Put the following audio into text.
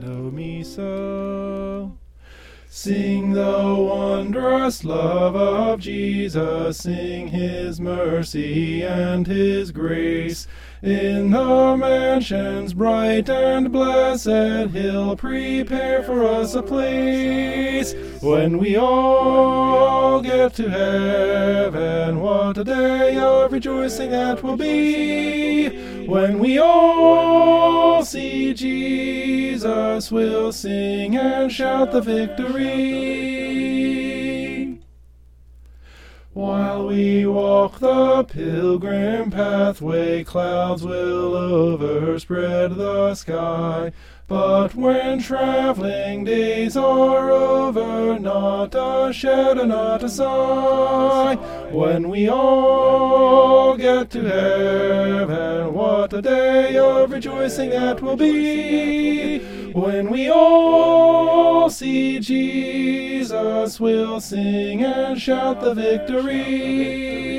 know me so. Sing the wondrous love of Jesus, sing his mercy and his grace. In the mansions bright and blessed, he'll prepare for us a place. When we all get to heaven, what a day of rejoicing that will be. When we all see Jesus, we'll sing and shout the victory. While we walk the pilgrim pathway, clouds will overspread the sky. But when traveling days are over, not a shadow, not a sigh. When we all get to heaven, what a day of rejoicing that will be. When we all see Jesus, we'll sing and shout the victory.